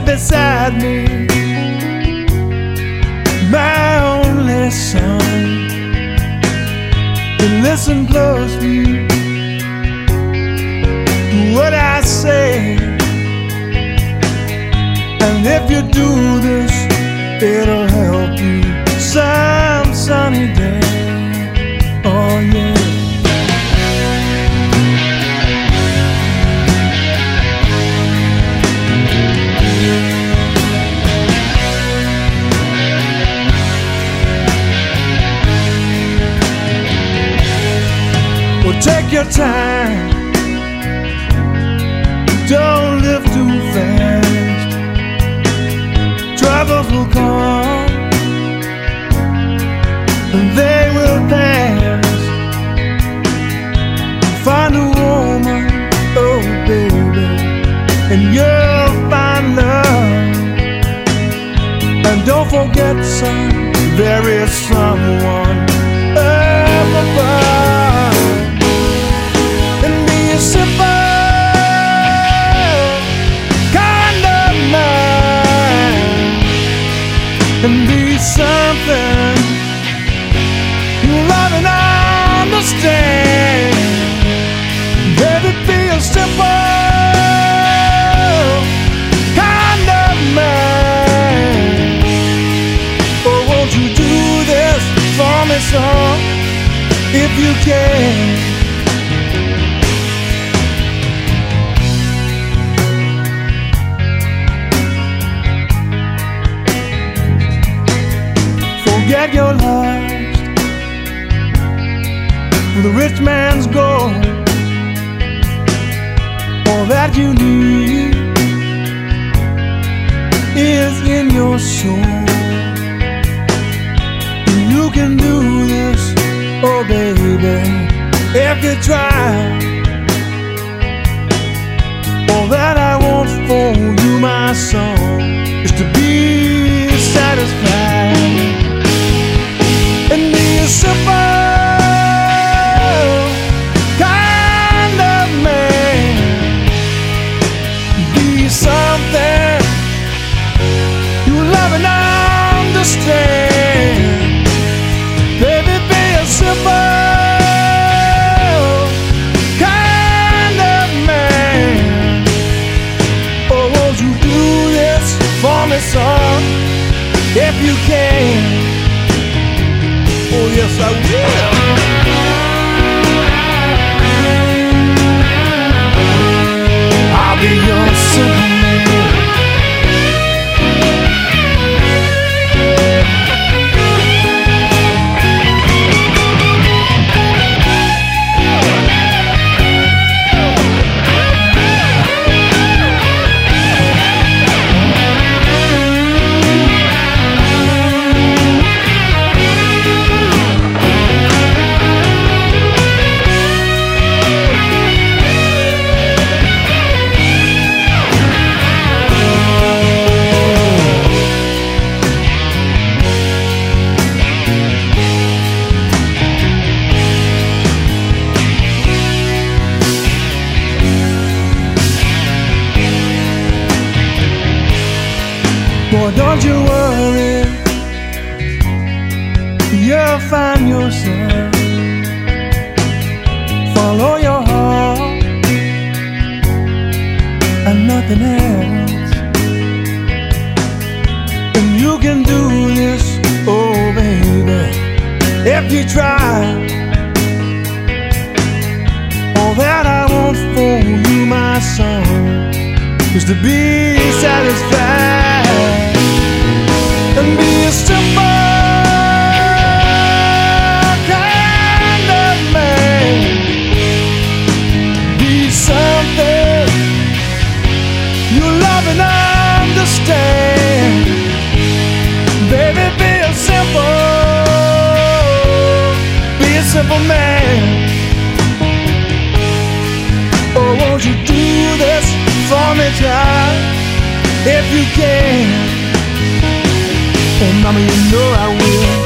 beside me, my only son. And listen closely to what I say, and if you do this, it'll help you some sunny day. Oh yeah. Well, take your time, don't live too fast. Troubles will come and they will pass. Find a woman, oh baby, and you'll find love. And don't forget, son, there is someone up above. And be a simple kind of man, and be something you love and understand. Baby, be a simple kind of man. Oh, won't you do this for me, son, if you can? Forget your lust for the rich man's gold. All that you need is in your soul. You can do this, oh baby, if you try. All that I want for you, my son, is to be satisfied and be a simple kind of man. Be something you love and understand. Baby, be a simple kind of man. Oh, won't you do this for me, son, if you can? Oh, yes, I will. I'll be your Superman. Boy, don't you worry, you'll find yourself. Follow your heart and nothing else. And you can do this, oh baby, if you try. All that I want for you, my son, is to be satisfied and be a simple kind of man. Be something you love and understand. Baby, be a simple man. Oh, won't you do this for me, child, if you can? Oh, mama, you know I will.